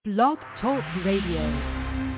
Blog Talk Radio.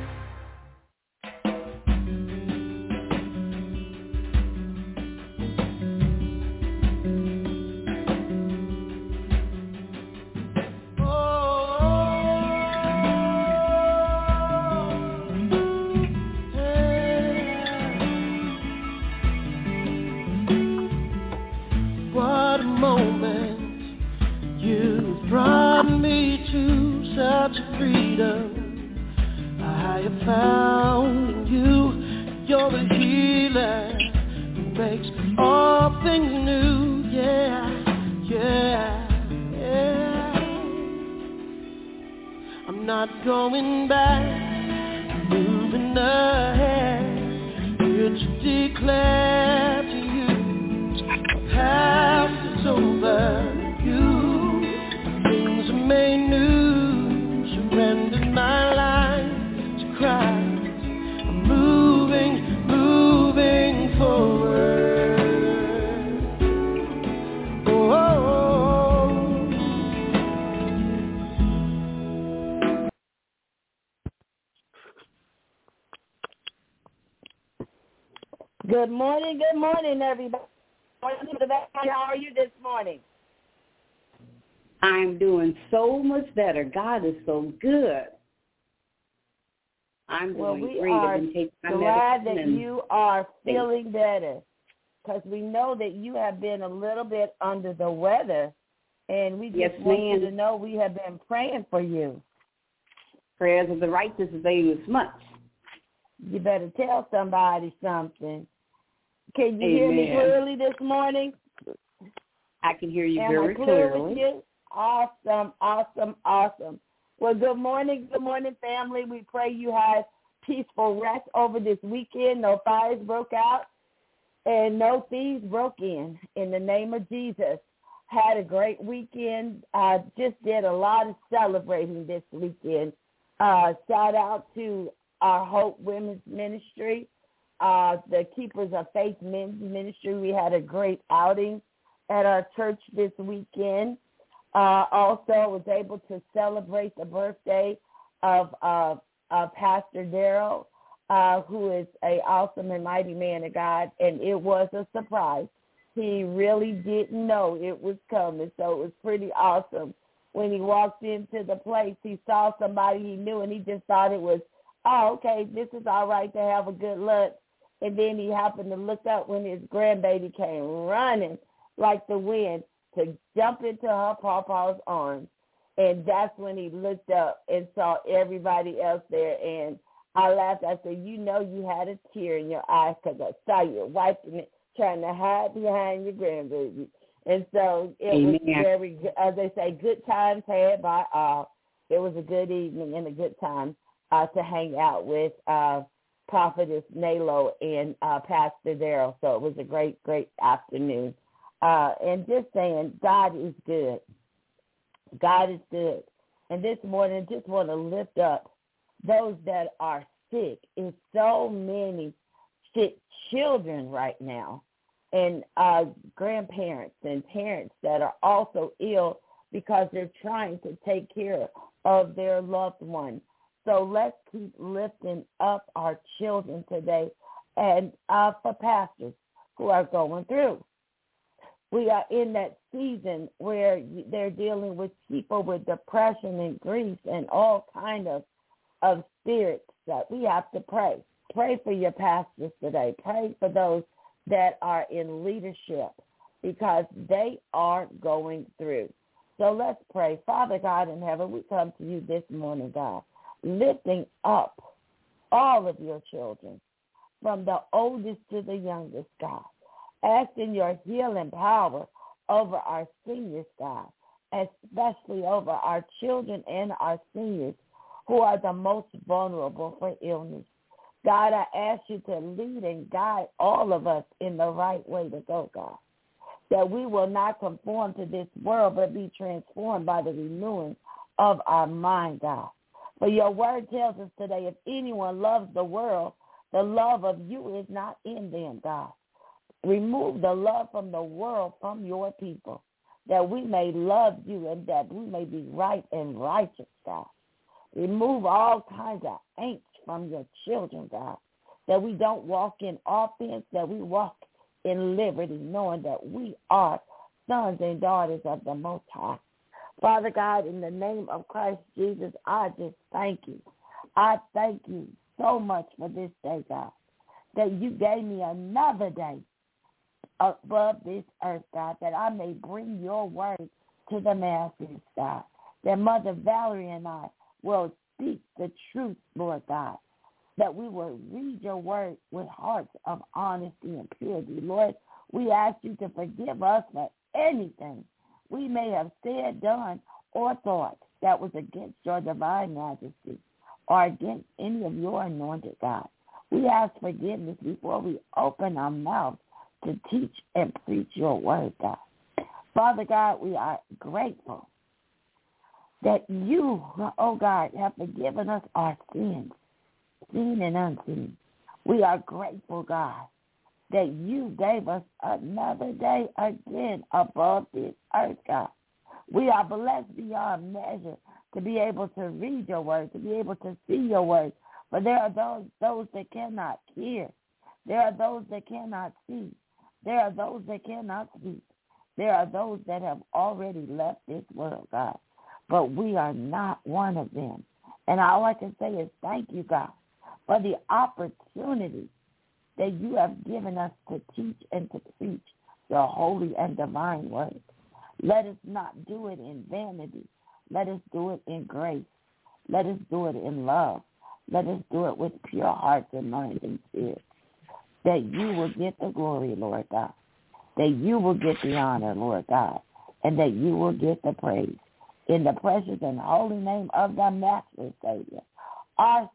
Good morning, everybody. How are you this morning? I'm doing so much better. God is so good. I'm doing great. We are glad that you are feeling better, because we know that you have been a little bit under the weather, and we just want you to know we have been praying for you. Prayers of the righteous avail much. You better tell somebody something. Can you hear me clearly this morning? I can hear you very clearly. With you? Awesome. Well, good morning, family. We pray you had peaceful rest over this weekend. No fires broke out and no thieves broke in the name of Jesus. Had a great weekend. Just did a lot of celebrating this weekend. Shout out to our Hope Women's Ministry. The Keepers of Faith Men's Ministry. We had a great outing at our church this weekend. Also was able to celebrate the birthday of Pastor Darrell, who is an awesome and mighty man of God, and it was a surprise. He really didn't know it was coming, so it was pretty awesome. When he walked into the place, he saw somebody he knew, and he just thought it was, oh, okay, this is all right to have a good lunch. And then he happened to look up when his grandbaby came running like the wind to jump into her pawpaw's arms. And that's when he looked up and saw everybody else there. And I laughed. I said, you know you had a tear in your eye because I saw you wiping it, trying to hide behind your grandbaby. And so it was very, as they say, good times had by all. It was a good evening and a good time to hang out with Prophetess Nalo and Pastor Darrell. So it was a great afternoon. And just saying, God is good. God is good. And this morning, just want to lift up those that are sick. It's so many sick children right now, and grandparents and parents that are also ill because they're trying to take care of their loved ones. So let's keep lifting up our children today, and for pastors who are going through. We are in that season where they're dealing with people with depression and grief and all kind of spirits that we have to pray. Pray for your pastors today. Pray for those that are in leadership because they are going through. So let's pray. Father God in heaven, we come to you this morning, God, lifting up all of your children, from the oldest to the youngest, God, asking your healing power over our seniors, God, especially over our children and our seniors who are the most vulnerable for illness. God, I ask you to lead and guide all of us in the right way to go, God, that we will not conform to this world but be transformed by the renewing of our mind, God. For your word tells us today, if anyone loves the world, the love of you is not in them, God. Remove the love from the world from your people, that we may love you and that we may be right and righteous, God. Remove all kinds of angst from your children, God, that we don't walk in offense, that we walk in liberty, knowing that we are sons and daughters of the Most High. Father God, in the name of Christ Jesus, I just thank you. I thank you so much for this day, God, that you gave me another day above this earth, God, that I may bring your word to the masses, God, that Mother Valerie and I will speak the truth, Lord God, that we will read your word with hearts of honesty and purity. Lord, we ask you to forgive us for anything we may have said, done, or thought that was against your divine majesty or against any of your anointed, God. We ask forgiveness before we open our mouths to teach and preach your word, God. Father God, we are grateful that you, oh God, have forgiven us our sins, seen and unseen. We are grateful, God, that you gave us another day again above this earth, God. We are blessed beyond measure to be able to read your word, to be able to see your word. But there are those that cannot hear. There are those that cannot see. There are those that cannot speak. There are those that have already left this world, God. But we are not one of them. And all I can say is thank you, God, for the opportunity that you have given us to teach and to preach your holy and divine word. Let us not do it in vanity. Let us do it in grace. Let us do it in love. Let us do it with pure hearts and minds and spirits. That you will get the glory, Lord God. That you will get the honor, Lord God. And that you will get the praise. In the precious and holy name of the Master Savior, our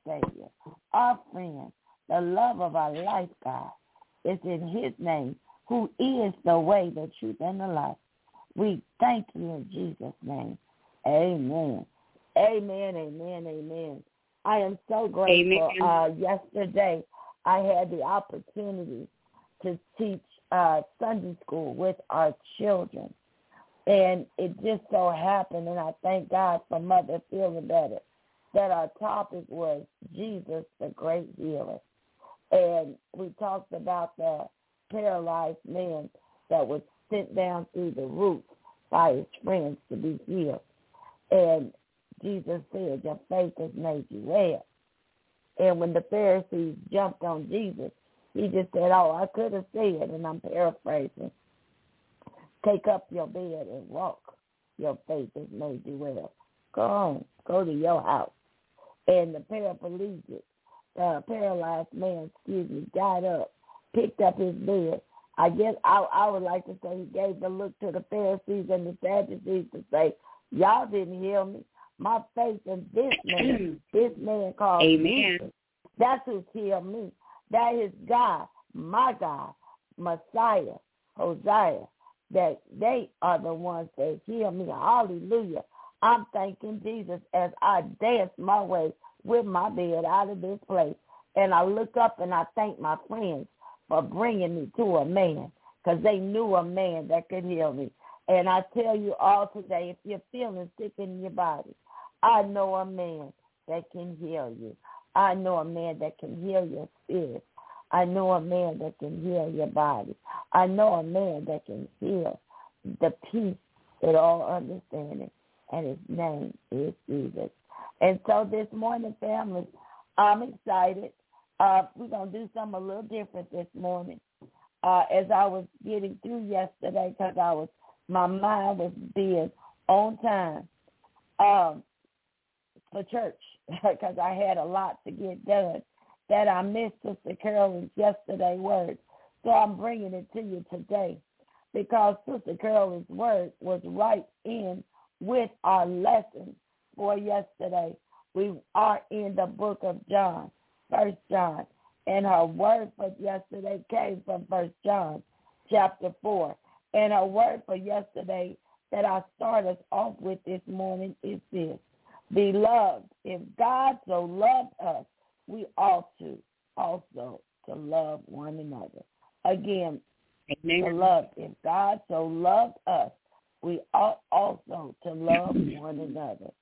friend, the love of our life, God. It's in his name, who is the way, the truth, and the life. We thank you in Jesus' name. Amen. Amen, amen, amen. I am so grateful. Yesterday, I had the opportunity to teach Sunday school with our children. And it just so happened, and I thank God for Mother Feeling Better, that our topic was Jesus, the great healer. And we talked about the paralyzed man that was sent down through the roof by his friends to be healed. And Jesus said, your faith has made you well. And when the Pharisees jumped on Jesus, he just said, I could have said, and I'm paraphrasing, take up your bed and walk. Your faith has made you well. Go on. Go to your house. And the paralyzed man, got up, picked up his bed. I guess I would like to say he gave the look to the Pharisees and the Sadducees to say, y'all didn't heal me. My faith in this man called Jesus. That's who's healed me. That is God, my God, Messiah, Hosea, that they are the ones that heal me. Hallelujah. I'm thanking Jesus as I dance my way with my bed out of this place. And I look up and I thank my friends for bringing me to a man, because they knew a man that could heal me. And I tell you all today, if you're feeling sick in your body, I know a man that can heal you. I know a man that can heal your spirit. I know a man that can heal your body. I know a man that can heal the peace with all understanding, and his name is Jesus. And so this morning, family, I'm excited. We're going to do something a little different this morning. As I was getting through yesterday, because my mind was being on time for church, because I had a lot to get done, that I missed Sister Carolyn's yesterday word. So I'm bringing it to you today, because Sister Carolyn's word was right in with our lesson for yesterday. We are in the book of John, 1 John, and her word for yesterday came from 1 John chapter 4. And her word for yesterday that I start us off with this morning is this: Beloved, if God so loved us, we ought to also to love one another. Again, beloved, if God so loved us, we ought also to love one another.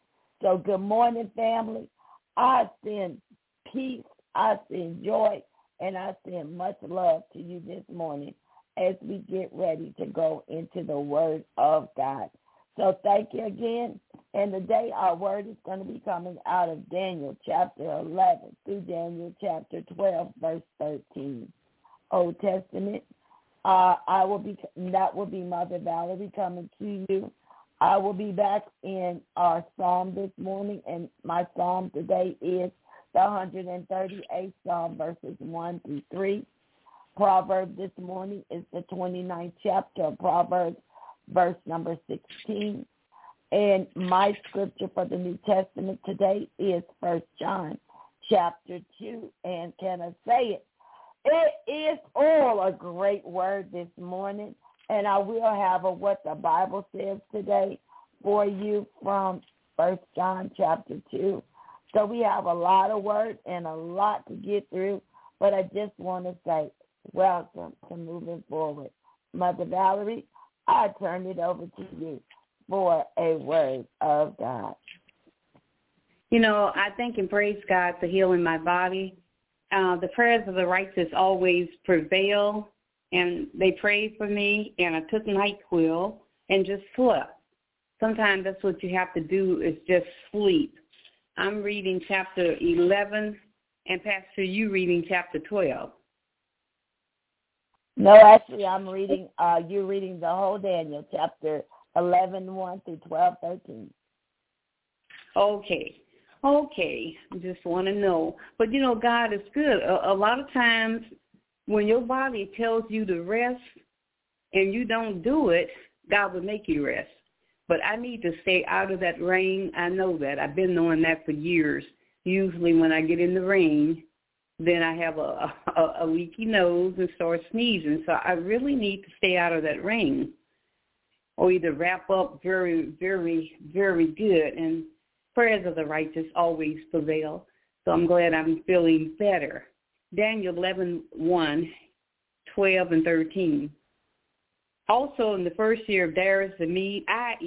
So good morning, family. I send peace, I send joy, and I send much love to you this morning as we get ready to go into the Word of God. So thank you again. And today our word is going to be coming out of Daniel chapter 11 through Daniel chapter 12, verse 13. Old Testament. That will be Mother Valerie coming to you. I will be back in our psalm this morning, and my psalm today is the 138th Psalm, verses 1 through 3. Proverb this morning is the 29th chapter of Proverbs, verse number 16. And my scripture for the New Testament today is 1 John chapter 2. And can I say it? It is all a great word this morning. And I will have what the Bible says today for you from 1 John chapter 2. So we have a lot of words and a lot to get through. But I just want to say welcome to Moving Forward. Mother Valerie, I turn it over to you for a word of God. You know, I thank and praise God for healing my body. The prayers of the righteous always prevail, and they prayed for me, and I took NyQuil and just slept. Sometimes that's what you have to do is just sleep. I'm reading chapter 11, and Pastor, you reading chapter 12. No, actually, I'm reading, you're reading the whole Daniel, chapter 11, 1 through 12, 13. Okay. I just want to know. But, you know, God is good. A lot of times when your body tells you to rest and you don't do it, God will make you rest. But I need to stay out of that rain. I know that. I've been knowing that for years. Usually when I get in the rain, then I have a leaky nose and start sneezing. So I really need to stay out of that rain or either wrap up very, very, very good. And prayers of the righteous always prevail. So I'm glad I'm feeling better. Daniel 11:1, 12, and 13. Also in the first year of Darius the Mede,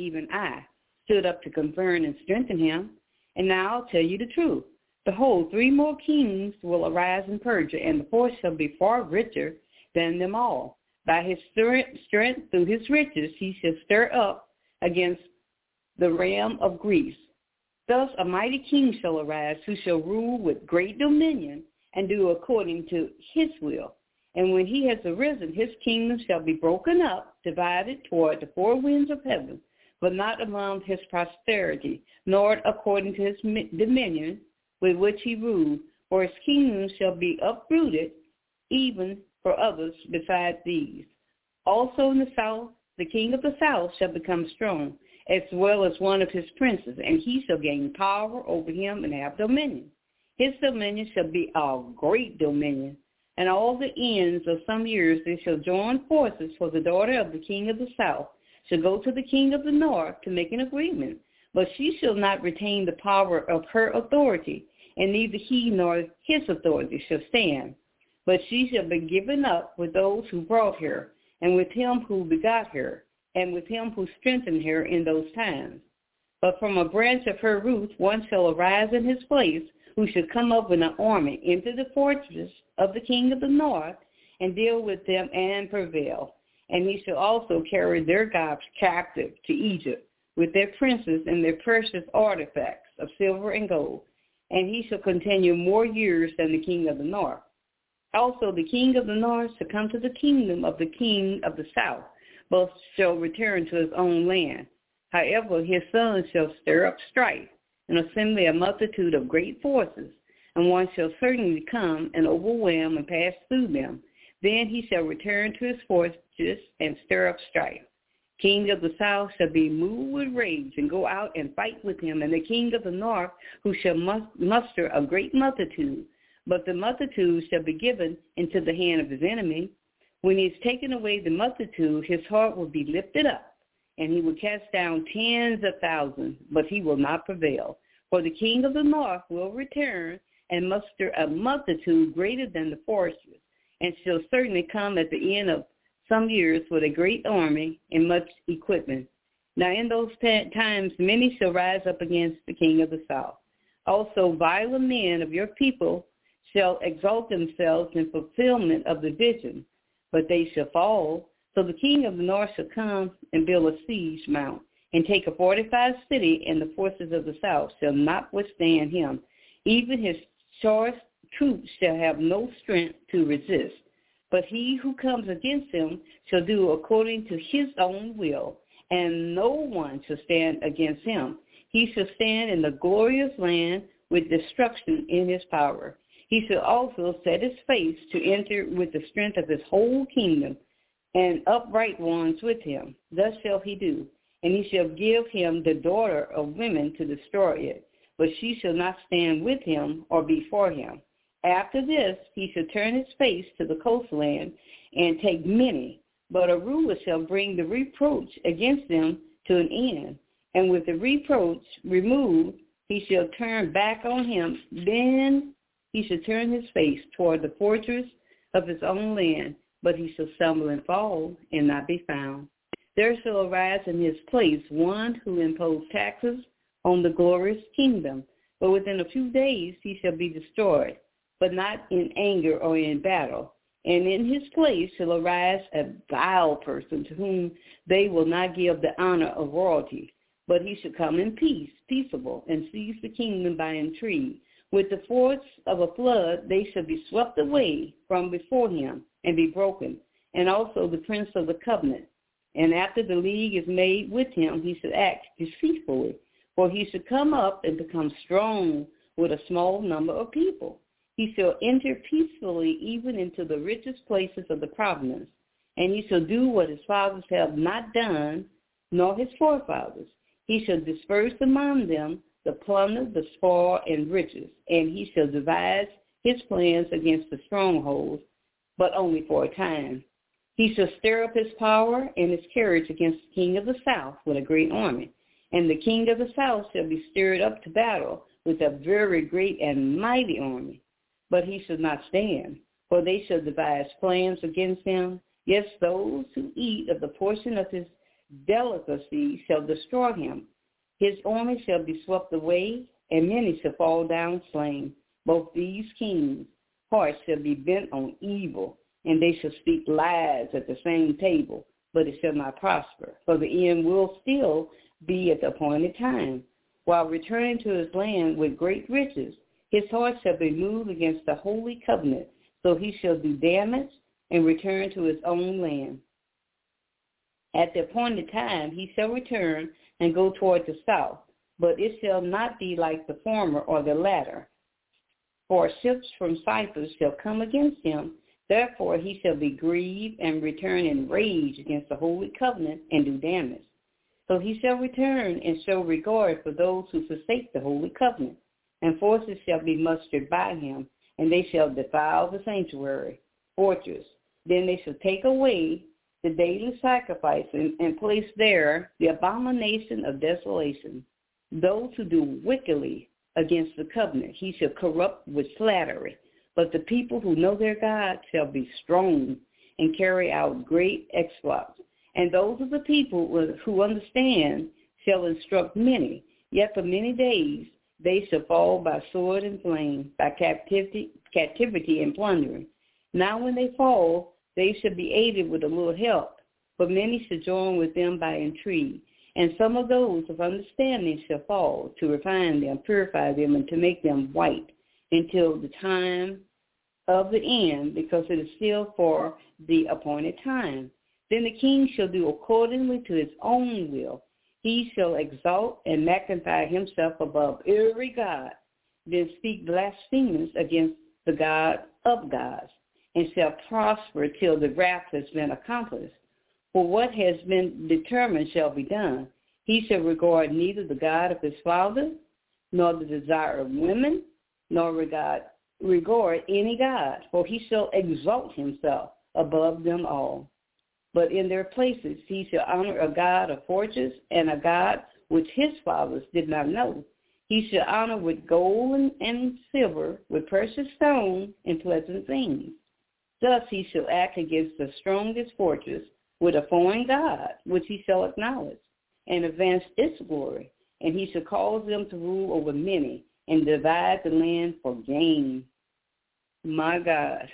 I stood up to confirm and strengthen him. And now I'll tell you the truth. Behold, 3 more kings will arise in Persia, and the fourth shall be far richer than them all. By his strength through his riches he shall stir up against the realm of Greece. Thus a mighty king shall arise, who shall rule with great dominion and do according to his will. And when he has arisen, his kingdom shall be broken up, divided toward the 4 winds of heaven, but not among his posterity, nor according to his dominion with which he ruled. For his kingdom shall be uprooted, even for others besides these. Also in the south, the king of the south shall become strong, as well as one of his princes, and he shall gain power over him and have dominion. His dominion shall be a great dominion, and all the ends of some years they shall join forces, for the daughter of the king of the south shall go to the king of the north to make an agreement. But she shall not retain the power of her authority, and neither he nor his authority shall stand. But she shall be given up with those who brought her, and with him who begot her, and with him who strengthened her in those times. But from a branch of her root one shall arise in his place, who shall come up in an army into the fortress of the king of the north, and deal with them and prevail. And he shall also carry their gods captive to Egypt, with their princes and their precious artifacts of silver and gold. And he shall continue more years than the king of the north. Also the king of the north shall come to the kingdom of the king of the south. Both shall return to his own land. However, his sons shall stir up strife, and assembly a multitude of great forces, and one shall certainly come and overwhelm and pass through them. Then he shall return to his fortress and stir up strife. King of the south shall be moved with rage and go out and fight with him, and the king of the north, who shall muster a great multitude. But the multitude shall be given into the hand of his enemy. When he has taken away the multitude, his heart will be lifted up, and he will cast down tens of thousands, but he will not prevail. For the king of the north will return and muster a multitude greater than the forces, and shall certainly come at the end of some years with a great army and much equipment. Now in those times many shall rise up against the king of the south. Also violent men of your people shall exalt themselves in fulfillment of the vision, but they shall fall. So the king of the north shall come and build a siege mount, and take a fortified city, and the forces of the south shall not withstand him. Even his choice troops shall have no strength to resist. But he who comes against him shall do according to his own will, and no one shall stand against him. He shall stand in the glorious land with destruction in his power. He shall also set his face to enter with the strength of his whole kingdom, and upright ones with him. Thus shall he do. And he shall give him the daughter of women to destroy it, but she shall not stand with him or be for him. After this he shall turn his face to the coastland and take many, but a ruler shall bring the reproach against them to an end. And with the reproach removed, he shall turn back on him. Then he shall turn his face toward the fortress of his own land, but he shall stumble and fall and not be found. There shall arise in his place one who imposed taxes on the glorious kingdom, but within a few days he shall be destroyed, but not in anger or in battle. And in his place shall arise a vile person to whom they will not give the honor of royalty, but he shall come in peace, peaceable, and seize the kingdom by intrigue. With the force of a flood they shall be swept away from before him and be broken, and also the prince of the covenant. And after the league is made with him, he shall act deceitfully, for he shall come up and become strong with a small number of people. He shall enter peacefully even into the richest places of the province, and he shall do what his fathers have not done, nor his forefathers. He shall disperse among them the plunder, the spoil, and riches, and he shall devise his plans against the strongholds, but only for a time. He shall stir up his power and his courage against the king of the south with a great army, and the king of the south shall be stirred up to battle with a very great and mighty army. But he shall not stand, for they shall devise plans against him. Yes, those who eat of the portion of his delicacy shall destroy him. His army shall be swept away, and many shall fall down slain. Both these kings' hearts shall be bent on evil, and they shall speak lies at the same table, but it shall not prosper, for the end will still be at the appointed time. While returning to his land with great riches, his heart shall be moved against the holy covenant, so he shall do damage and return to his own land. At the appointed time he shall return and go toward the south, but it shall not be like the former or the latter. For ships from Cyprus shall come against him, therefore he shall be grieved and return in rage against the holy covenant and do damage. So he shall return and show regard for those who forsake the holy covenant, and forces shall be mustered by him, and they shall defile the sanctuary, fortress. Then they shall take away the daily sacrifice and place there the abomination of desolation. Those who do wickedly against the covenant he shall corrupt with flattery. But the people who know their God shall be strong and carry out great exploits. And those of the people who understand shall instruct many. Yet for many days they shall fall by sword and flame, by captivity and plundering. Now when they fall, they shall be aided with a little help, but many shall join with them by intrigue. And some of those of understanding shall fall, to refine them, purify them, and to make them white, until the time of the end, because it is still for the appointed time. Then the king shall do accordingly to his own will. He shall exalt and magnify himself above every god, then speak blasphemies against the God of gods, and shall prosper till the wrath has been accomplished. For what has been determined shall be done. He shall regard neither the God of his father, nor the desire of women, nor regard any god, for he shall exalt himself above them all. But in their places he shall honor a god of fortunes, and a god which his fathers did not know. He shall honor with gold and silver, with precious stones and pleasant things. Thus he shall act against the strongest fortress with a foreign god, which he shall acknowledge. and advance its glory. And he shall cause them to rule over many and divide the land for gain. My God.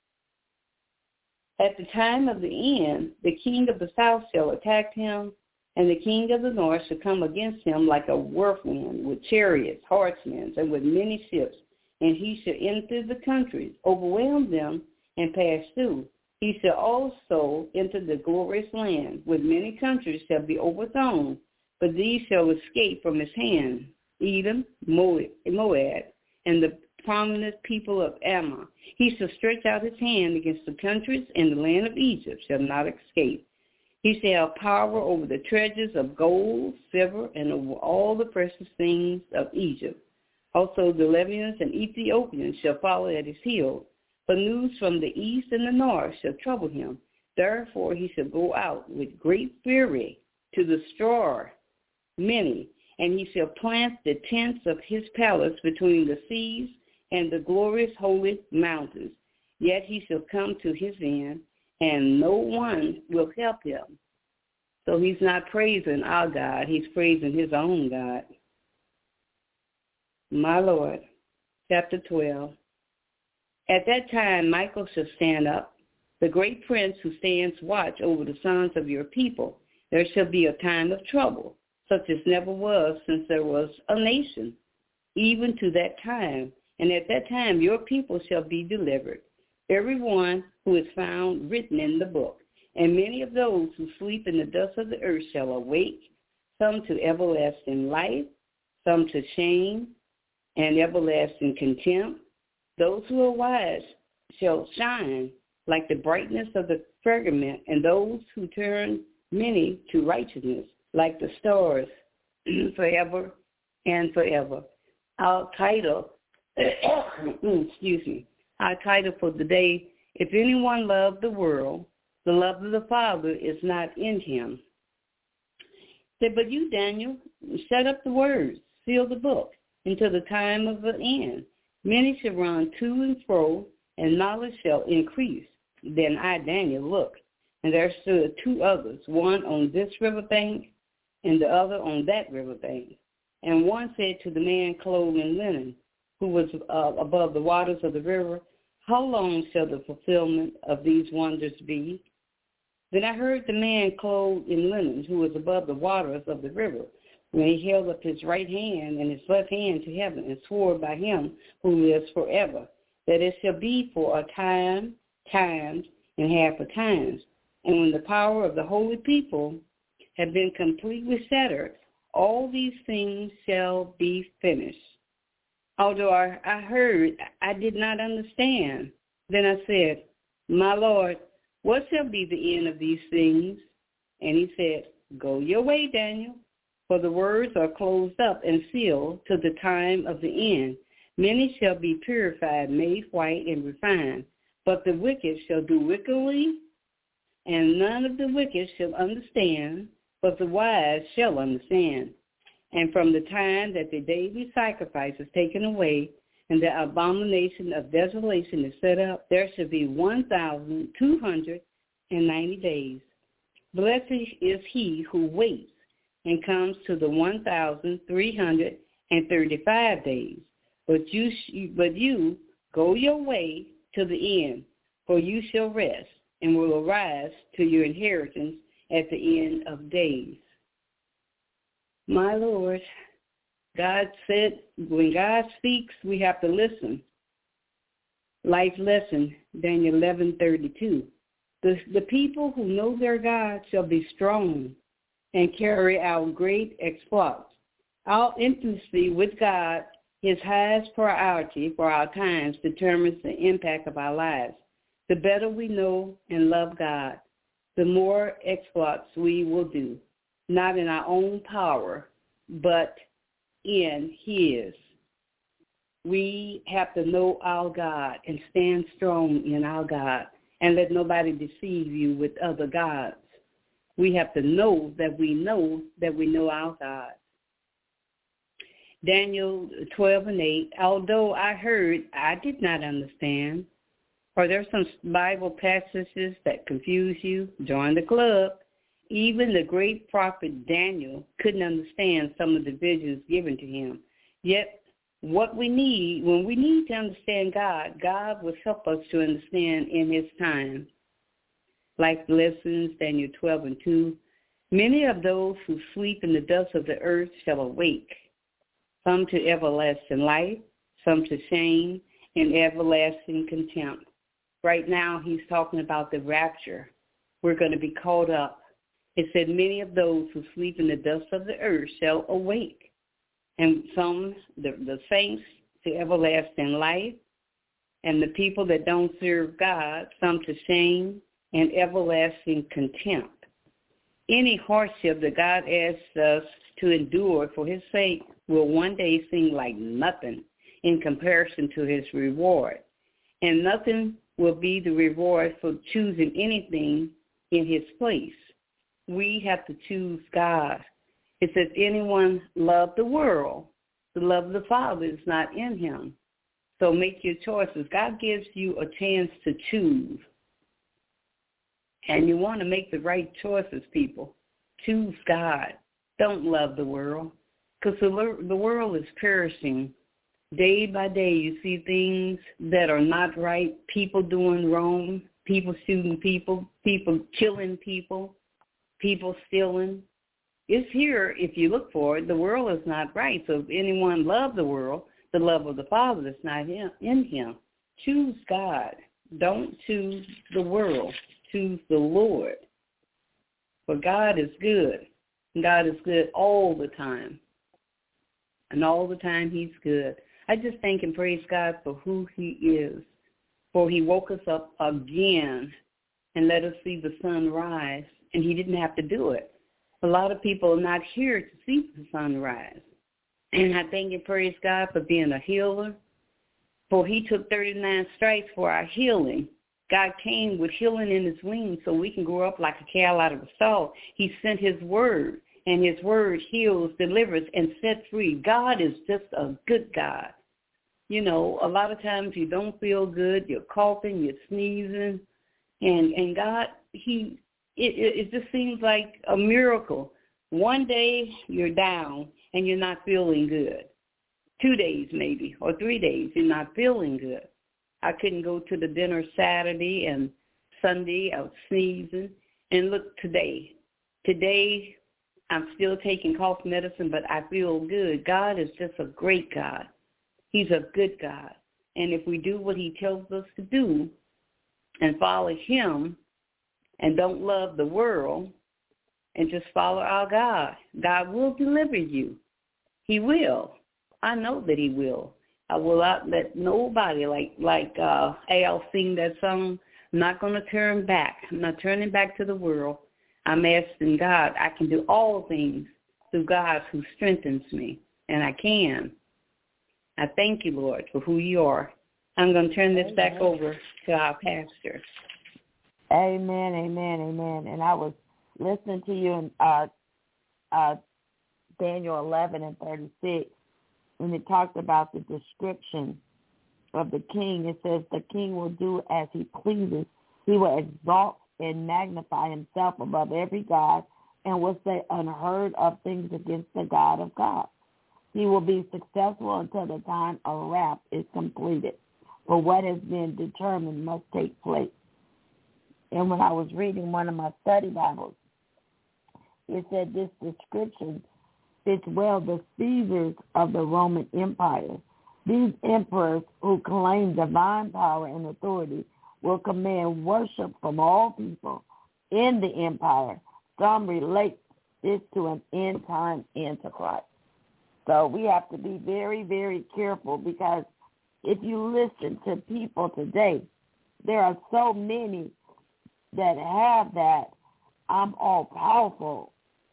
At the time of the end, the king of the south shall attack him, and the king of the north shall come against him like a whirlwind, with chariots, horsemen, and with many ships. And he shall enter the countries, overwhelm them, and pass through. He shall also enter the glorious land, with many countries shall be overthrown, but these shall escape from his hand, Edom, Moab, and the prominent people of Ammon. He shall stretch out his hand against the countries, and the land of Egypt shall not escape. He shall have power over the treasures of gold, silver, and over all the precious things of Egypt. Also the Libyans and Ethiopians shall follow at his heels. But news from the east and the north shall trouble him. Therefore he shall go out with great fury to destroy many, and he shall plant the tents of his palace between the seas and the glorious holy mountains. Yet he shall come to his end, and no one will help him. So he's not praising our God. He's praising his own God. My Lord, chapter 12. At that time Michael shall stand up, the great prince who stands watch over the sons of your people. There shall be a time of trouble, such as never was since there was a nation, even to that time. And at that time your people shall be delivered, every one who is found written in the book. And many of those who sleep in the dust of the earth shall awake, some to everlasting life, some to shame and everlasting contempt. Those who are wise shall shine like the brightness of the firmament, and those who turn many to righteousness like the stars forever and forever. Our title, our title for the day, if anyone love the world, the love of the Father is not in him. Said, but you, Daniel, shut up the words, seal the book until the time of the end. Many shall run to and fro, and knowledge shall increase. Then I, Daniel, looked, and there stood two others, one on this river bank and the other on that river bank. And one said to the man clothed in linen, who was above the waters of the river, how long shall the fulfillment of these wonders be? Then I heard the man clothed in linen, who was above the waters of the river, when he held up his right hand and his left hand to heaven, and swore by him who lives forever, that it shall be for a time, times, and half a times. And when the power of the holy people have been completely shattered, all these things shall be finished. Although I heard, I did not understand. Then I said, my Lord, what shall be the end of these things? And he said, go your way, Daniel, for the words are closed up and sealed to the time of the end. Many shall be purified, made white, and refined, but the wicked shall do wickedly, and none of the wicked shall understand, but the wise shall understand. And from the time that the daily sacrifice is taken away, and the abomination of desolation is set up, there shall be 1,290 days. Blessed is he who waits and comes to the 1,335 days. But you go your way to the end, for you shall rest, and will arise to your inheritance at the end of days. My Lord, God said, when God speaks, we have to listen. Life lesson, Daniel 11:32. The people who know their God shall be strong and carry out great exploits. Our intimacy with God, his highest priority for our times, determines the impact of our lives. The better we know and love God, the more exploits we will do, not in our own power, but in his. We have to know our God and stand strong in our God, and let nobody deceive you with other gods. We have to know that we know our God. Daniel 12:8, although I heard, I did not understand. Are there some Bible passages that confuse you? Join the club. Even the great prophet Daniel couldn't understand some of the visions given to him. Yet, what we need, when we need to understand God, God will help us to understand in his time. Like lessons, Daniel 12:2, many of those who sleep in the dust of the earth shall awake, some to everlasting life, some to shame and everlasting contempt. Right now, he's talking about the rapture. We're going to be caught up. It said, many of those who sleep in the dust of the earth shall awake, and some, the saints, to everlasting life, and the people that don't serve God, some to shame and everlasting contempt. Any hardship that God asks us to endure for his sake will one day seem like nothing in comparison to his reward. And nothing will be the reward for choosing anything in his place. We have to choose God. It says, anyone love the world, the love of the Father is not in him. So make your choices. God gives you a chance to choose. And you want to make the right choices, people. Choose God. Don't love the world, because the world is perishing. Day by day, you see things that are not right, people doing wrong, people shooting people, people killing people, people stealing. It's here if you look for it. The world is not right. So if anyone loves the world, the love of the Father is not in him. Choose God. Don't choose the world. Choose the Lord. For God is good. God is good all the time. And all the time he's good. I just thank and praise God for who he is. For he woke us up again and let us see the sun rise. And he didn't have to do it. A lot of people are not here to see the sun rise. And I thank and praise God for being a healer. For he took 39 stripes for our healing. God came with healing in his wings so we can grow up like a cow out of a stall. He sent his word, and his word heals, delivers, and sets free. God is just a good God. You know, a lot of times you don't feel good, you're coughing, you're sneezing, and God, it just seems like a miracle. One day you're down and you're not feeling good. 2 days maybe, or 3 days, you're not feeling good. I couldn't go to the dinner Saturday and Sunday. I was sneezing. And look, today I'm still taking cough medicine, but I feel good. God is just a great God. He's a good God. And if we do what he tells us to do and follow him and don't love the world and just follow our God, God will deliver you. He will. I know that he will. I will not let nobody, like Al sing that song, I'm not going to turn back. I'm not turning back to the world. I'm asking God, I can do all things through God who strengthens me, and I can. I thank you, Lord, for who you are. I'm going to turn this back over to our pastor. Amen, amen, amen. And I was listening to you in Daniel 11:36, when it talked about the description of the king. It says the king will do as he pleases. He will exalt and magnify himself above every god and will say unheard of things against the God of God. He will be successful until the time of wrath is completed. For what has been determined must take place. And when I was reading one of my study Bibles, it said this description fits well the Caesars of the Roman Empire. These emperors who claim divine power and authority will command worship from all people in the empire. Some relate this to an end-time antichrist. So we have to be very, very careful, because if you listen to people today, there are so many that have that I'm all-powerful.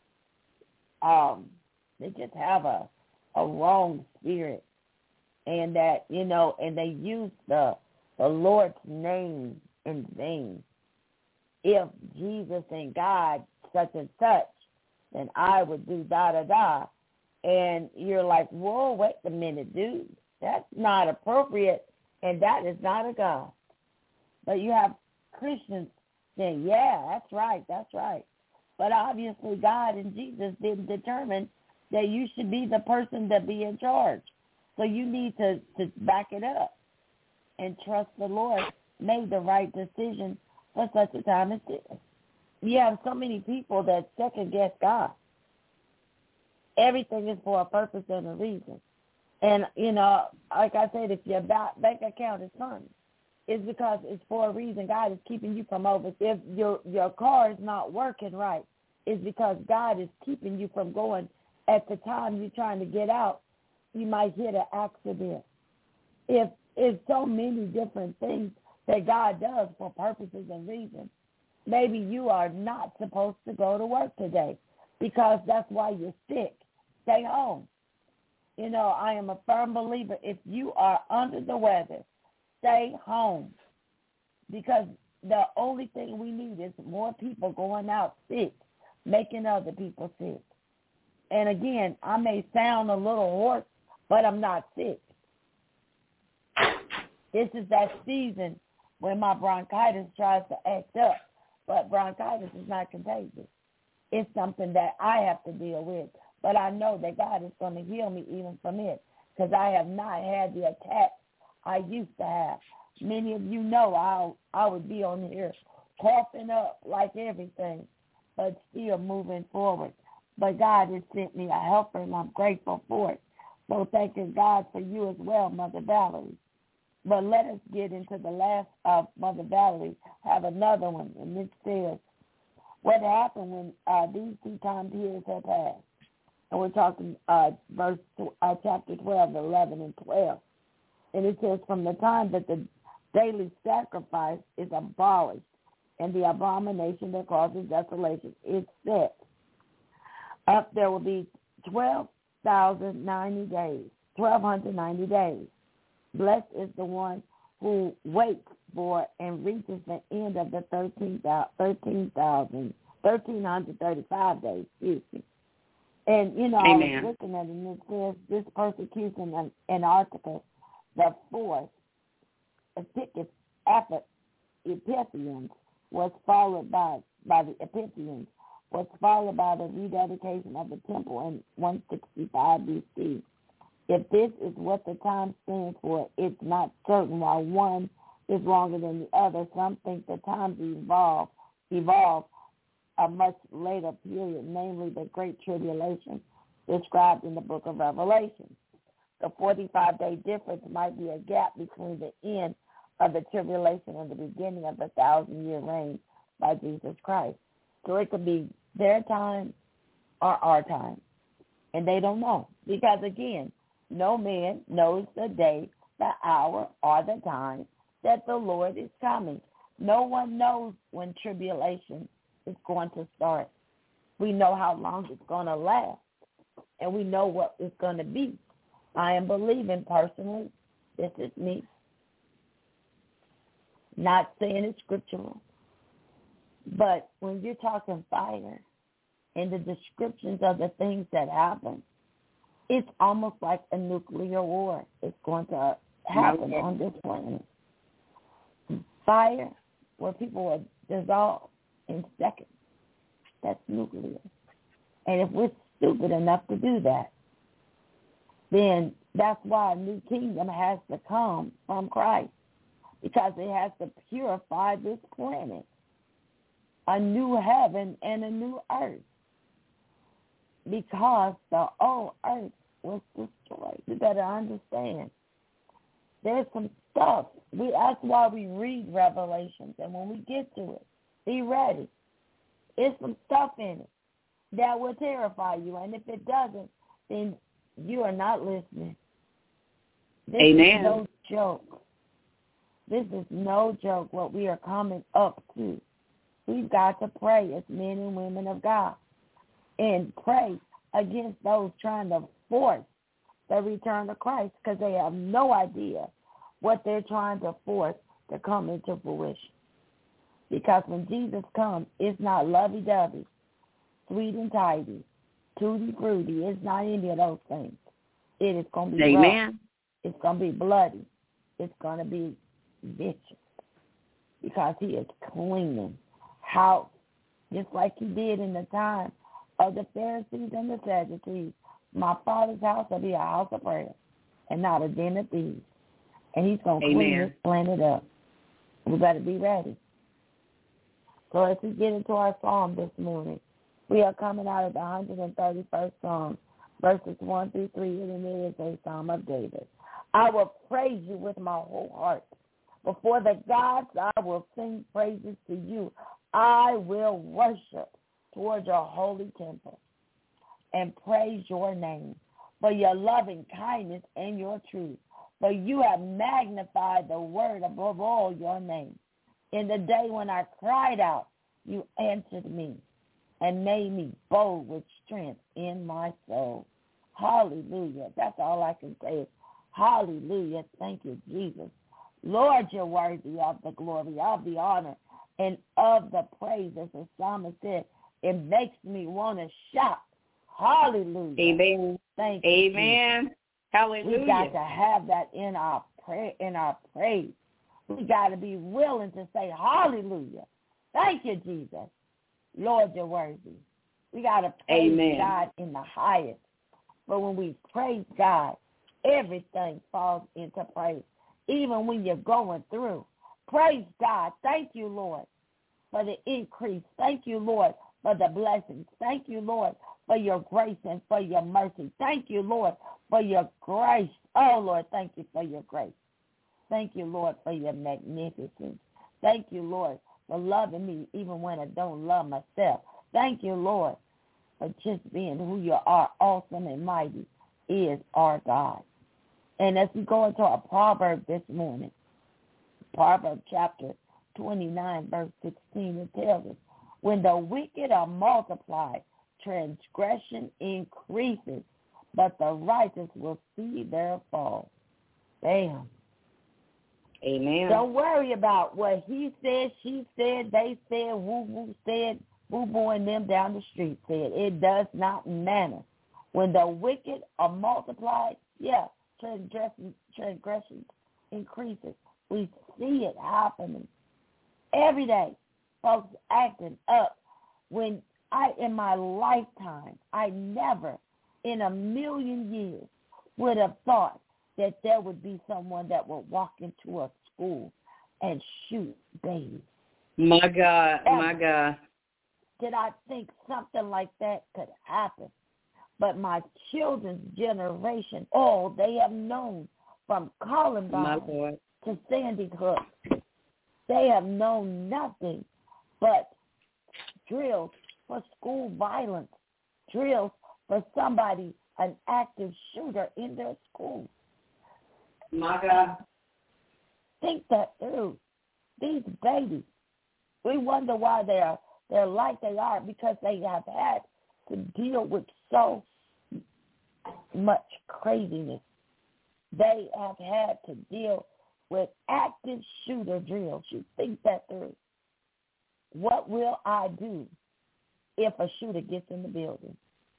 They just have a wrong spirit, and that, you know, and they use the Lord's name in vain. If Jesus and God such and such, then I would do da-da-da. And you're like, whoa, wait a minute, dude. That's not appropriate, and that is not a God. But you have Christians saying, yeah, that's right. But obviously God and Jesus didn't determine that you should be the person that be in charge. So you need to back it up and trust the Lord made the right decision for such a time as this. You have so many people that second-guess God. Everything is for a purpose and a reason. And, like I said, if your bank account is funny, it's because it's for a reason. God is keeping you from over. If your car is not working right, it's because God is keeping you from going. At the time you're trying to get out, you might hit an accident. If it's so many different things that God does for purposes and reasons, maybe you are not supposed to go to work today because that's why you're sick. Stay home. I am a firm believer. If you are under the weather, stay home, because the only thing we need is more people going out sick, making other people sick. And again, I may sound a little hoarse, but I'm not sick. This is that season when my bronchitis tries to act up, but bronchitis is not contagious. It's something that I have to deal with, but I know that God is going to heal me even from it, because I have not had the attacks I used to have. Many of you know I would be on here coughing up like everything, but still moving forward. But God has sent me a helper, and I'm grateful for it. So thanking God for you as well, Mother Valerie. But let us get into the last of Mother Valerie. I have another one, and it says, what happened when these 2 time periods have passed? And we're talking chapter 12, 11, and 12. And it says, from the time that the daily sacrifice is abolished and the abomination that causes desolation is set up, there will be 12,090 days, 1,290 days. Blessed is the one who waits for and reaches the end of the 1,335 days. Excuse me. And, Amen. I was looking at it, and it says this persecution in Antarctica, the fourth Epiphanes was followed by the Epiphanes, was followed by the rededication of the temple in 165 BC. If this is what the time stands for, it's not certain why one is longer than the other. Some think the times evolve a much later period, namely the Great Tribulation described in the book of Revelation. The 45-day difference might be a gap between the end of the tribulation and the beginning of the 1,000-year reign by Jesus Christ. So it could be their time or our time, and they don't know. Because, again, no man knows the day, the hour, or the time that the Lord is coming. No one knows when tribulation is going to start. We know how long it's going to last, and we know what it's going to be. I am believing personally, this is me, not saying it's scriptural, but when you're talking fire and the descriptions of the things that happen, it's almost like a nuclear war is going to happen on this planet. Fire, where people will dissolve in seconds, that's nuclear. And if we're stupid enough to do that, then that's why a new kingdom has to come from Christ, because it has to purify this planet, a new heaven and a new earth, because the old earth was destroyed. You better understand. There's some stuff. That's why we read Revelations, and when we get to it, be ready. There's some stuff in it that will terrify you, and if it doesn't, then you are not listening. This Amen. is no joke. This is no joke what we are coming up to. We've got to pray as men and women of God and pray against those trying to force the return of Christ, because they have no idea what they're trying to force to come into fruition. Because when Jesus comes, it's not lovey-dovey, sweet and tidy, tutti-frutti. It's not any of those things. It is going to be Amen. rough. It's going to be bloody. It's going to be vicious, because he is cleaning house just like he did in the time of the Pharisees and the Sadducees. My Father's house will be a house of prayer and not a den of thieves. And he's going to clean this planet up. We better be ready. So as we get into our psalm this morning, we are coming out of the 131st Psalm, verses 1 through 3, and it is a Psalm of David. I will praise you with my whole heart. Before the gods, I will sing praises to you. I will worship toward your holy temple and praise your name for your loving kindness and your truth. For you have magnified the word above all your name. In the day when I cried out, you answered me and made me bold with strength in my soul. Hallelujah. That's all I can say is hallelujah. Thank you, Jesus. Lord, you're worthy of the glory, of the honor, and of the praise. As the psalmist said, it makes me want to shout. Hallelujah. Amen. Thank you. Amen. Jesus. Hallelujah. We got to have that in our praise. We got to be willing to say hallelujah. Thank you, Jesus. Lord, you're worthy. We got to praise God in the highest. But when we praise God, everything falls into praise. Even when you're going through. Praise God. Thank you, Lord, for the increase. Thank you, Lord, for the blessings. Thank you, Lord, for your grace and for your mercy. Thank you, Lord, for your grace. Oh, Lord, thank you for your grace. Thank you, Lord, for your magnificence. Thank you, Lord, for loving me even when I don't love myself. Thank you, Lord, for just being who you are. Awesome and mighty is our God. And as we go into our proverb this morning, Proverbs chapter 29, verse 16, it tells us, when the wicked are multiplied, transgression increases, but the righteous will see their fall. Bam. Amen. Don't worry about what he said, she said, they said, woo-woo said, boo-boo and them down the street said. It does not matter. When the wicked are multiplied, transgression increases. We see it happening every day. Folks acting up. When in my lifetime, I never in a million years would have thought that there would be someone that would walk into a school and shoot babies. My God, my God. Did I think something like that could happen? But my children's generation, they have known from Columbine to Sandy Hook. They have known nothing but drills for school violence, drills for somebody, an active shooter in their school. My God. Think that through. These babies, we wonder why they're like they are, because they have had to deal with so much craziness. They have had to deal with active shooter drills. You think that through. What will I do if a shooter gets in the building?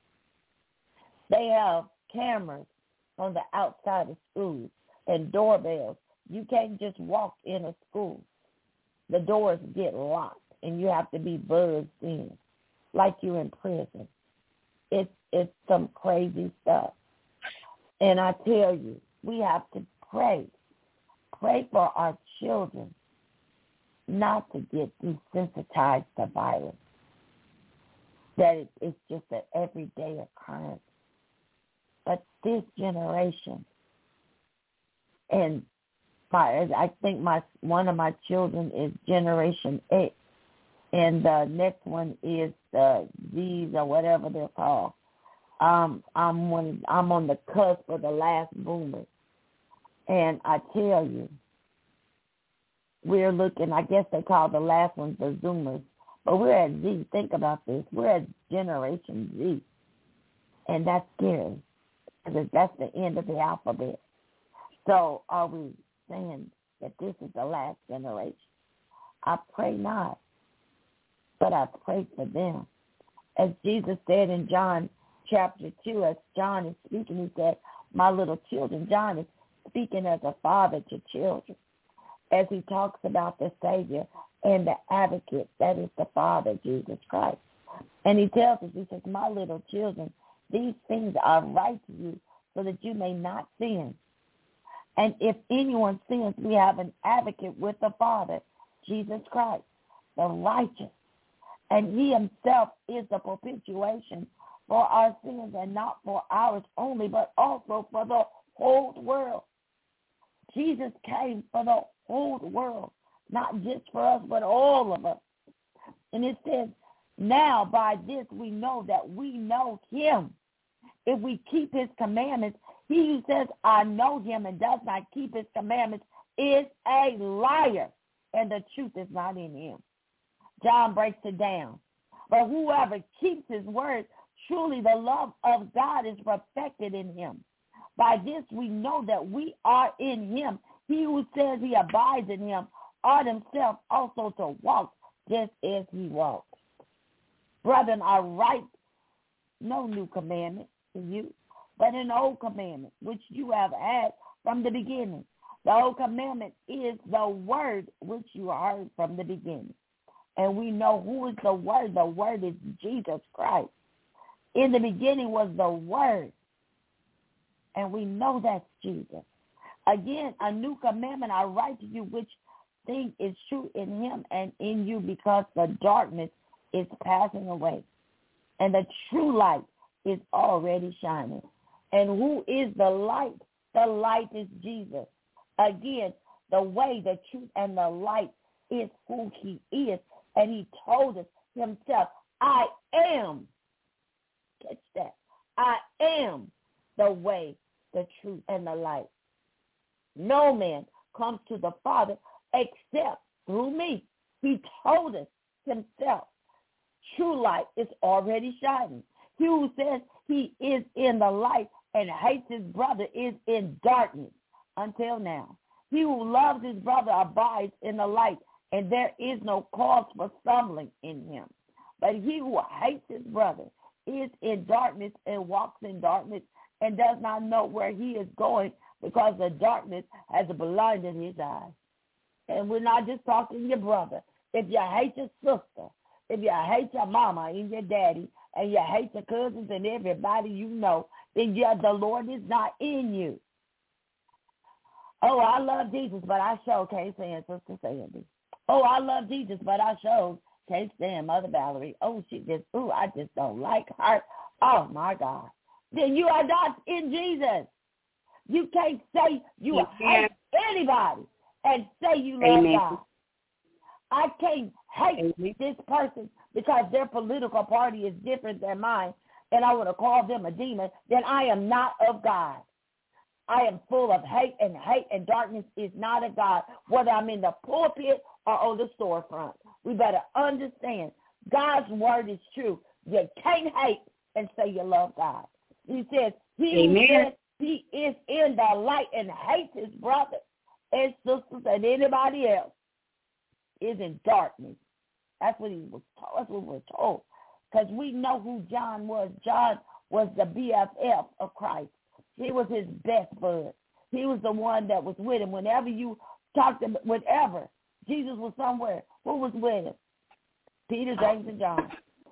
They have cameras on the outside of schools and doorbells. You can't just walk in a school. The doors get locked, and you have to be buzzed in like you're in prison. It's some crazy stuff. And I tell you, we have to pray. Pray for our children not to get desensitized to violence, that it's just an everyday occurrence. But this generation, and I think one of my children is Generation X, and the next one is the Z's or whatever they're called. I'm on the cusp of the last boomers, and I tell you, we're looking. I guess they call the last ones the Zoomers, but we're at Z. Think about this: we're at Generation Z, and that's scary because that's the end of the alphabet. So, are we saying that this is the last generation? I pray not, but I pray for them. As Jesus said in John chapter 2, as John is speaking, he said, my little children. John is speaking as a father to children. as he talks about the Savior and the advocate, that is the Father, Jesus Christ. And he tells us, he says, my little children, these things are right to you so that you may not sin. And if anyone sins, we have an advocate with the Father, Jesus Christ, the righteous. And he himself is the propitiation for our sins, and not for ours only, but also for the whole world. Jesus came for the whole world, not just for us, but all of us. And it says, now by this we know that we know him. If we keep his commandments, he who says, I know him and does not keep his commandments is a liar, and the truth is not in him. John breaks it down. But whoever keeps his word, truly the love of God is perfected in him. By this we know that we are in him. He who says he abides in him ought himself also to walk just as he walked. Brethren, I write no new commandment to you, but an old commandment, which you have had from the beginning. The old commandment is the word which you heard from the beginning. And we know who is the word. The word is Jesus Christ. In the beginning was the word. And we know that's Jesus. Again, a new commandment I write to you, which thing is true in him and in you, because the darkness is passing away. And the true light is already shining. And who is the light? The light is Jesus. Again, the way, the truth, and the light is who he is. And he told us himself, I am. Catch that. I am the way, the truth, and the light. No man comes to the Father except through me. He told us himself. True light is already shining. He who says he is in the light and hates his brother is in darkness until now. He who loves his brother abides in the light, and there is no cause for stumbling in him. But he who hates his brother is in darkness and walks in darkness and does not know where he is going, because the darkness has blinded his eyes. And we're not just talking your brother. If you hate your sister, if you hate your mama and your daddy, and you hate your cousins and everybody you know, then the Lord is not in you. Oh, I love Jesus, but I sure can't stand Sister Sandy. Oh, I love Jesus, but I sure can't stand Mother Valerie. Oh, I just don't like her. Oh, my God. Then you are not in Jesus. You can't say you hate anybody and say you love God. I can't hate this person because their political party is different than mine, and I want to call them a demon. Then I am not of God. I am full of hate and darkness is not of God, whether I'm in the pulpit or on the storefront. We better understand God's word is true. You can't hate and say you love God. He says, he who says he is in the light and hates his brother and sisters and anybody else is in darkness. That's what we're told. Because we know who John was. John was the BFF of Christ. He was his best bud. He was the one that was with him. Whenever you talked to him, whenever Jesus was somewhere, who was with him? Peter, James, and John.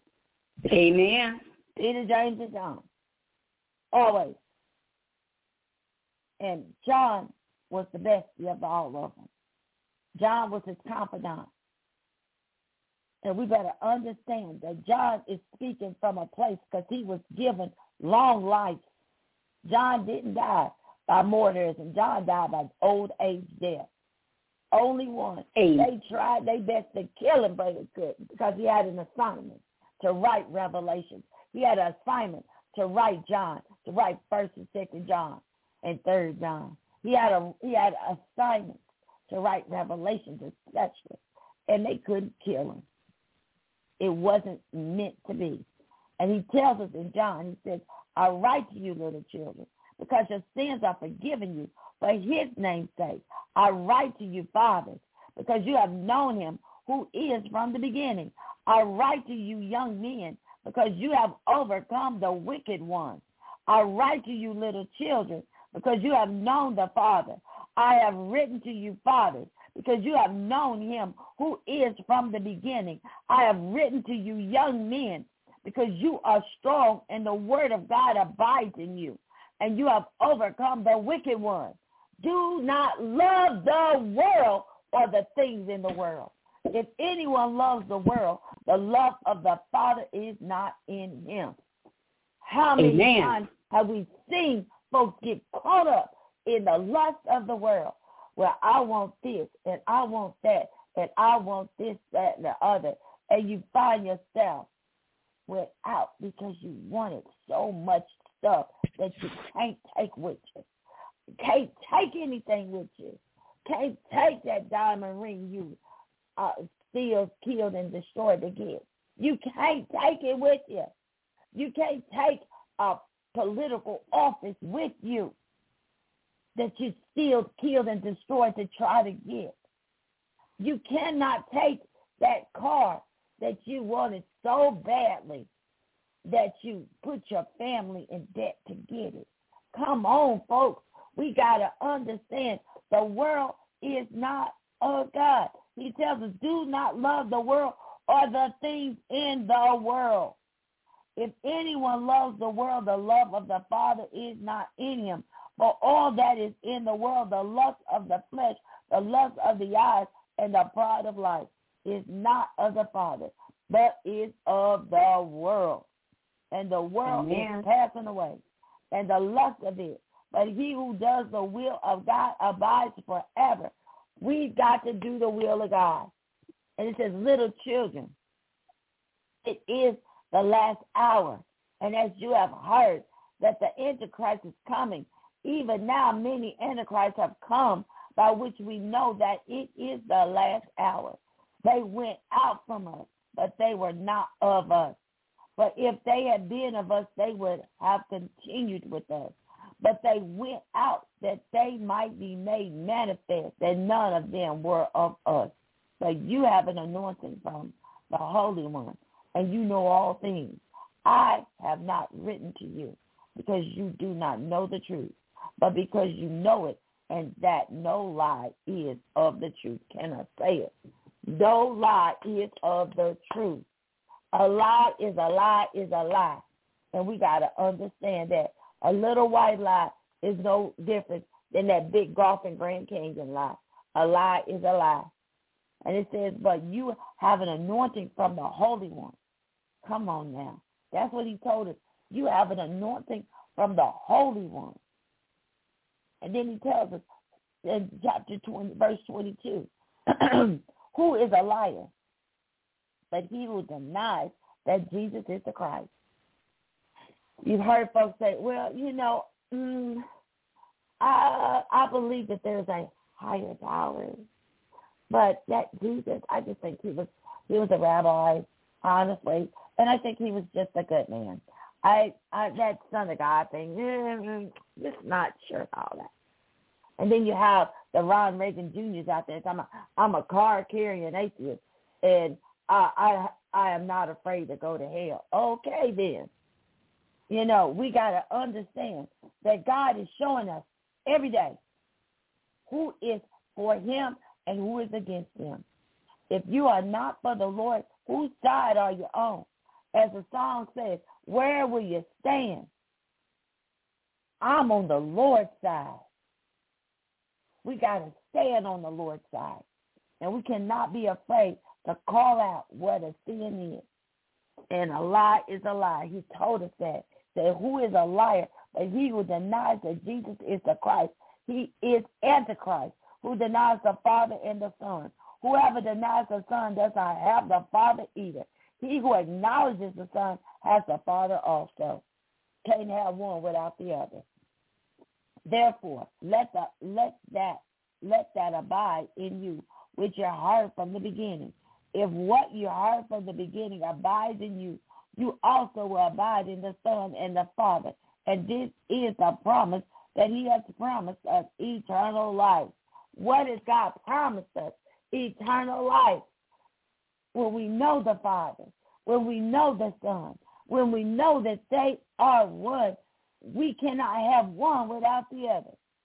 Amen. Peter, James, and John. Always. And John was the best of all of them. John was his confidant. And we better understand that John is speaking from a place because he was given long life. John didn't die by mortars, and John died by old age death. Only one. They tried their best to kill him, but it couldn't, because he had an assignment to write Revelations. He had an assignment to write John, to write 1st and 2nd John and 3rd John. He had an assignment to write Revelations especially, and they couldn't kill him. It wasn't meant to be. And he tells us in John, he says, I write to you, little children, because your sins are forgiven you for his name's sake. I write to you, fathers, because you have known him who is from the beginning. I write to you, young men, because you have overcome the wicked one. I write to you, little children, because you have known the Father. I have written to you, fathers, because you have known him who is from the beginning. I have written to you, young men, because you are strong and the word of God abides in you, and you have overcome the wicked one. Do not love the world or the things in the world. If anyone loves the world, the love of the Father is not in him. How many times have we seen folks get caught up in the lust of the world, where I want this and I want that and I want this, that, and the other, and you find yourself without because you wanted so much stuff that you can't take with you. Can't take anything with you. Can't take that diamond ring you steal, killed, and destroyed to get. You can't take it with you. You can't take a political office with you that you steal, killed, and destroyed to try to get. You cannot take that car that you wanted so badly that you put your family in debt to get it. Come on, folks. We got to understand the world is not of God. He tells us, do not love the world or the things in the world. If anyone loves the world, the love of the Father is not in him. For all that is in the world, the lust of the flesh, the lust of the eyes, and the pride of life, is not of the Father, but is of the world. And the world is passing away, and the lust of it. But he who does the will of God abides forever. We've got to do the will of God. And it says, little children, it is the last hour. And as you have heard that the Antichrist is coming, even now many Antichrists have come, by which we know that it is the last hour. They went out from us, but they were not of us. But if they had been of us, they would have continued with us. But they went out that they might be made manifest, that none of them were of us. But you have an anointing from the Holy One, and you know all things. I have not written to you because you do not know the truth, but because you know it, and that no lie is of the truth. Can I say it? No lie is of the truth. A lie is a lie is a lie. And we got to understand that. A little white lie is no different than that big Gulf and Grand Canyon lie. A lie is a lie. And it says, but you have an anointing from the Holy One. Come on now. That's what he told us. You have an anointing from the Holy One. And then he tells us in chapter 20, verse 22, who is a liar? But he who denies that Jesus is the Christ. You've heard folks say, well, I believe that there's a higher power. But that Jesus, I just think he was a rabbi, honestly, and I think he was just a good man. That Son of God thing, just not sure about that. And then you have the Ron Reagan Jr.'s out there talking about, I'm a card-carrying atheist, and I am not afraid to go to hell. Okay, then. We got to understand that God is showing us every day who is for him and who is against him. If you are not for the Lord, whose side are you on? As the song says, where will you stand? I'm on the Lord's side. We got to stand on the Lord's side. And we cannot be afraid to call out what a sin is. And a lie is a lie. He told us that. That who is a liar? But he who denies that Jesus is the Christ. He is Antichrist, who denies the Father and the Son. Whoever denies the Son does not have the Father either. He who acknowledges the Son has the Father also. Can't have one without the other. Therefore, let that abide in you, which you heard from the beginning. If what you heard from the beginning abides in you, you also will abide in the Son and the Father. And this is the promise that he has promised us, eternal life. What has God promised us? Eternal life. When we know the Father, when we know the Son, when we know that they are one, we cannot have one without the other.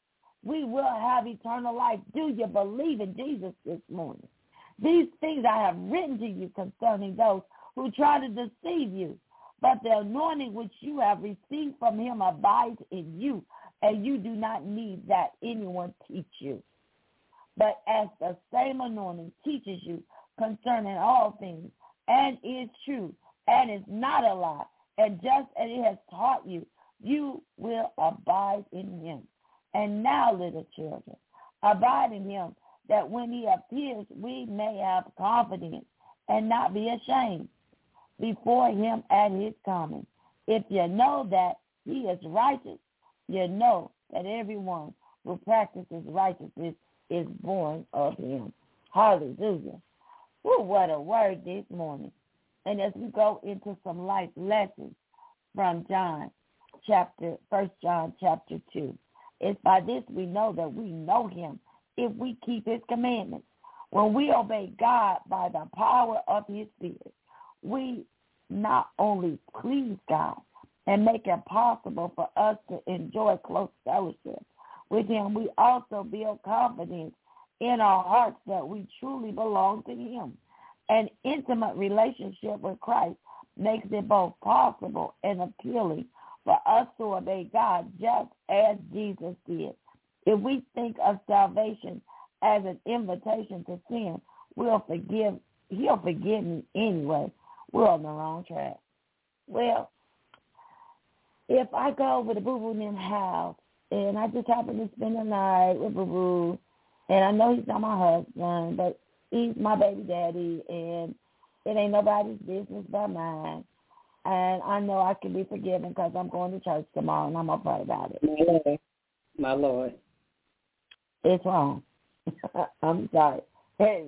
we will have eternal life. Do you believe in Jesus this morning? These things I have written to you concerning those who try to deceive you. But the anointing which you have received from him abides in you, and you do not need that anyone teach you. But as the same anointing teaches you concerning all things, and is true, and is not a lie, and just as it has taught you, you will abide in him. And now, little children, abide in him, that when he appears, we may have confidence and not be ashamed before him at his coming. If you know that he is righteous, you know that everyone who practices righteousness is born of him. Hallelujah. Ooh, what a word this morning. And as we go into some life lessons from 1 John chapter 2, it's by this we know that we know him if we keep his commandments. When we obey God by the power of his Spirit, we not only please God and make it possible for us to enjoy close fellowship with him, we also build confidence in our hearts that we truly belong to him. An intimate relationship with Christ makes it both possible and appealing for us to obey God just as Jesus did. If we think of salvation as an invitation to sin, he'll forgive me anyway. We're on the wrong track. Well, if I go over to Boo-Boo in the house and I just happen to spend the night with Boo-Boo, and I know he's not my husband, but he's my baby daddy, and it ain't nobody's business but mine. And I know I can be forgiven because I'm going to church tomorrow, and I'm going to pray about it. My Lord. It's wrong. I'm sorry. Hey,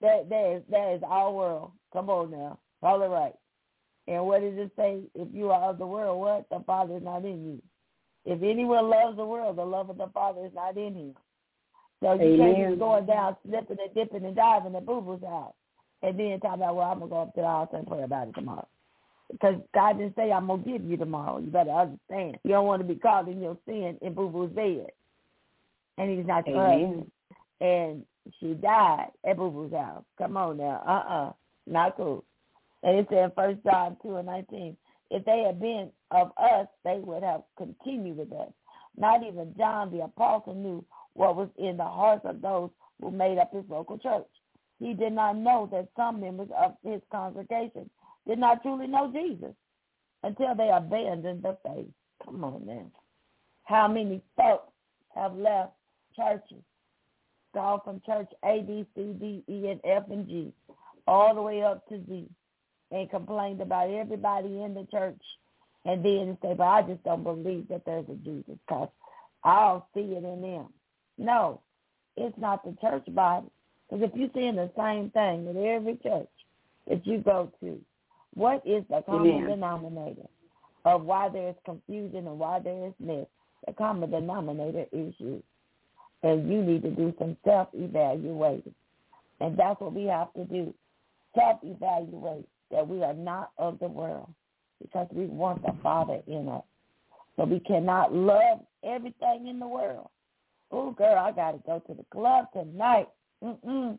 that is our world. Come on now. All right. And what does it say? If you are of the world, what? The Father is not in you. If anyone loves the world, the love of the Father is not in him. So you can't be going down, slipping and dipping and diving at Boo-Boo's house. And then talk about, well, I'm going to go up to the altar and pray about it tomorrow. Because God didn't say, I'm going to give you tomorrow. You better understand. You don't want to be caught in your sin in Boo-Boo's bed. And he's not your husband. And she died at Boo-Boo's house. Come on now. Not cool. And it said in 1 John 2:19, if they had been of us, they would have continued with us. Not even John the apostle knew what was in the hearts of those who made up his local church. He did not know that some members of his congregation did not truly know Jesus until they abandoned the faith. Come on now. How many folks have left churches, gone from church A, B, C, D, E, and F, and G, all the way up to Z, and complained about everybody in the church, and then say, but I just don't believe that there's a Jesus because I'll see it in them. No, it's not the church body. Because if you're seeing the same thing at every church that you go to, what is the common denominator of why there is confusion and why there is mess? The common denominator is you. And you need to do some self-evaluating. And that's what we have to do, self-evaluate that we are not of the world because we want the Father in us. So we cannot love everything in the world. Oh, girl, I got to go to the club tonight. No,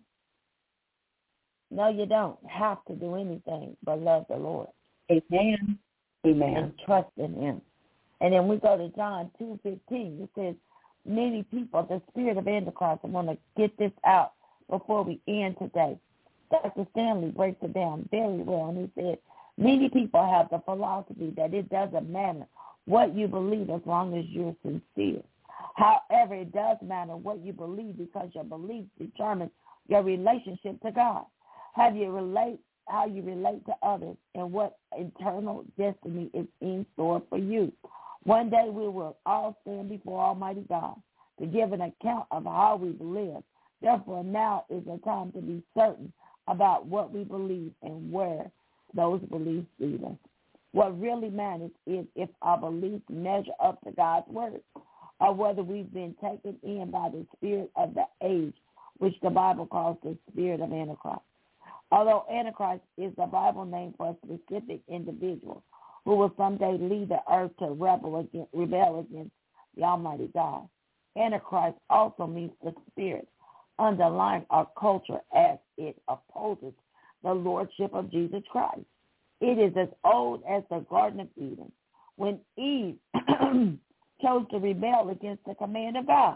you don't have to do anything but love the Lord. Amen. Amen. And trust in him. And then we go to John 2:15. It says, many people, the spirit of Antichrist, I want to get this out before we end today. Dr. Stanley breaks it down very well, and he said, many people have the philosophy that it doesn't matter what you believe as long as you're sincere. However, it does matter what you believe because your beliefs determine your relationship to God. How you relate to others and what eternal destiny is in store for you. One day we will all stand before Almighty God to give an account of how we've lived. Therefore, now is the time to be certain about what we believe and where those beliefs lead us. What really matters is if our beliefs measure up to God's word or whether we've been taken in by the spirit of the age, which the Bible calls the spirit of Antichrist. Although Antichrist is the Bible name for a specific individual who will someday lead the earth to rebel against the Almighty God. Antichrist also means the spirit underlying our culture as it opposes the lordship of Jesus Christ. It is as old as the Garden of Eden, when Eve chose to rebel against the command of God.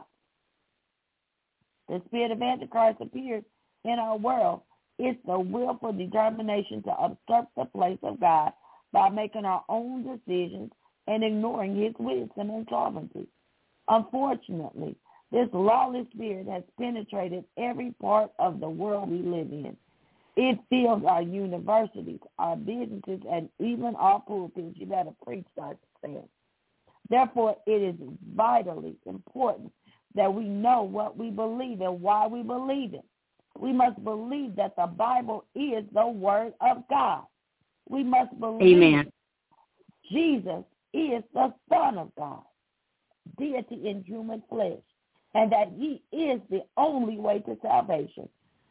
The spirit of Antichrist appears in our world. It's the willful determination to usurp the place of God by making our own decisions and ignoring his wisdom and sovereignty. Unfortunately, this lawless spirit has penetrated every part of the world we live in. It fills our universities, our businesses, and even our pulpits. You better preach, Dr. Sam. Therefore, it is vitally important that we know what we believe and why we believe it. We must believe that the Bible is the Word of God. We must believe Amen. Jesus is the Son of God, deity in human flesh, and that he is the only way to salvation.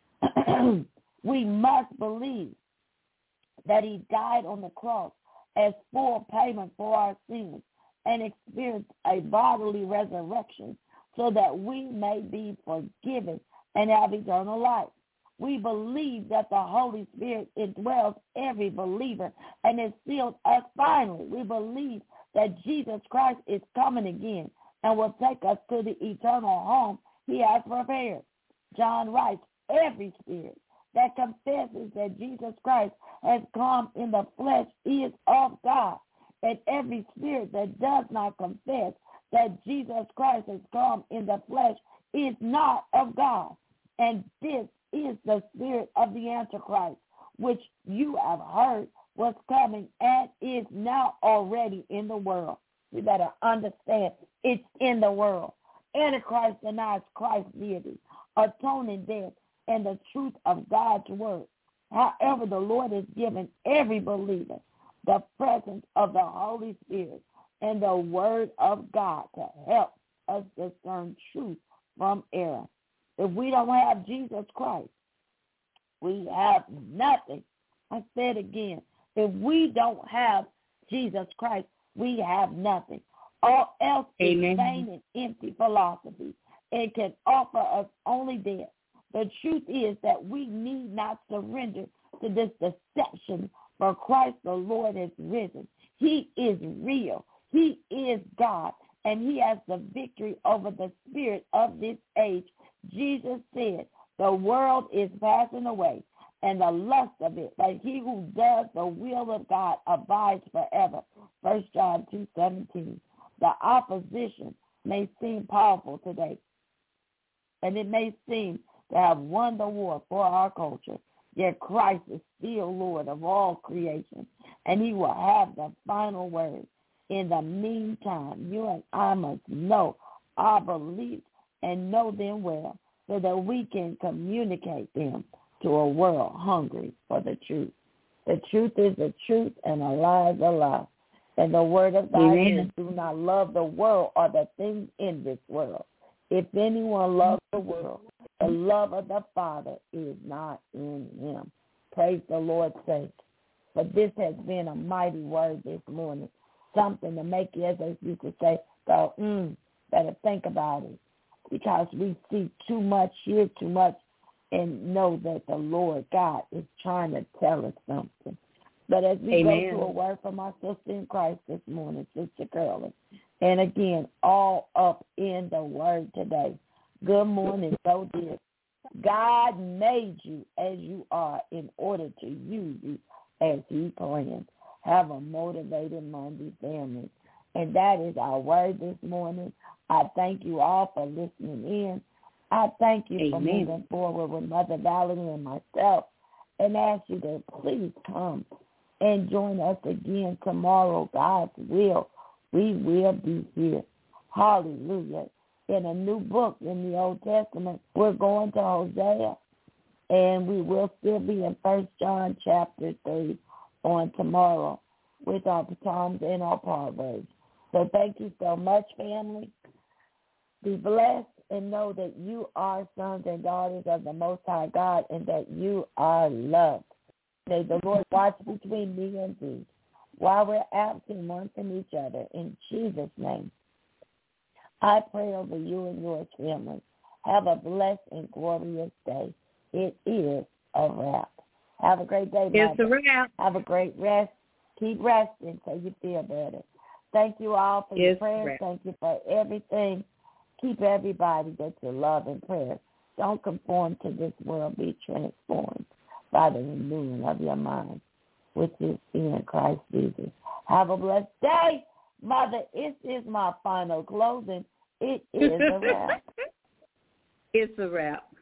We must believe that he died on the cross as full payment for our sins and experienced a bodily resurrection so that we may be forgiven and have eternal life. We believe that the Holy Spirit indwells every believer and has sealed us finally. We believe that Jesus Christ is coming again and will take us to the eternal home he has prepared. John writes, every spirit that confesses that Jesus Christ has come in the flesh is of God, and every spirit that does not confess that Jesus Christ has come in the flesh is not of God. And this is the spirit of the Antichrist, which you have heard was coming and is now already in the world. You better understand, it's in the world. Antichrist denies Christ's deity, atoning death, and the truth of God's word. However, the Lord has given every believer the presence of the Holy Spirit and the word of God to help us discern truth from error. If we don't have Jesus Christ, we have nothing. I said again, if we don't have Jesus Christ, we have nothing. All else is vain and empty philosophy. It can offer us only death. The truth is that we need not surrender to this deception, for Christ the Lord has risen. He is real. He is God, and he has the victory over the spirit of this age. Jesus said, the world is passing away, and the lust of it, but he who does the will of God abides forever. 1 John 2:17. The opposition may seem powerful today, and it may seem to have won the war for our culture, yet Christ is still Lord of all creation, and he will have the final word. In the meantime, you and I must know our beliefs and know them well, so that we can communicate them to a world hungry for the truth. The truth is the truth, and a lie is a lie. And the word of God is, do not love the world or the things in this world. If anyone loves the world, the love of the Father is not in him. Praise the Lord's sake. But this has been a mighty word this morning. Something to make you, as I used to say, go, better think about it. Because we see too much, hear too much, and know that the Lord God is trying to tell us something. But as we go to a word from our sister in Christ this morning, Sister Curly, and again, all up in the word today. Good morning, so dear. God made you as you are in order to use you as he planned. Have a motivated Monday, family. And that is our word this morning. I thank you all for listening in. I thank you for moving forward with Mother Valerie and myself, and ask you to please come and join us again tomorrow. God's will, we will be here. Hallelujah. In a new book in the Old Testament, we're going to Hosea, and we will still be in 1 John chapter 3 on tomorrow with our Psalms and our Proverbs. So thank you so much, family. Be blessed and know that you are sons and daughters of the Most High God and that you are loved. May the Lord watch between me and thee while we're absent one from each other. In Jesus' name. I pray over you and your family. Have a blessed and glorious day. It is a wrap. Have a great day, It's a wrap. Have a great rest. Keep resting so you feel better. Thank you all for your prayers. Thank you for everything. Keep everybody that you love in prayer. Don't conform to this world. Be transformed by the renewing of your mind, which is in Christ Jesus. Have a blessed day. Mother, it is my final closing. It is a wrap. It's a wrap.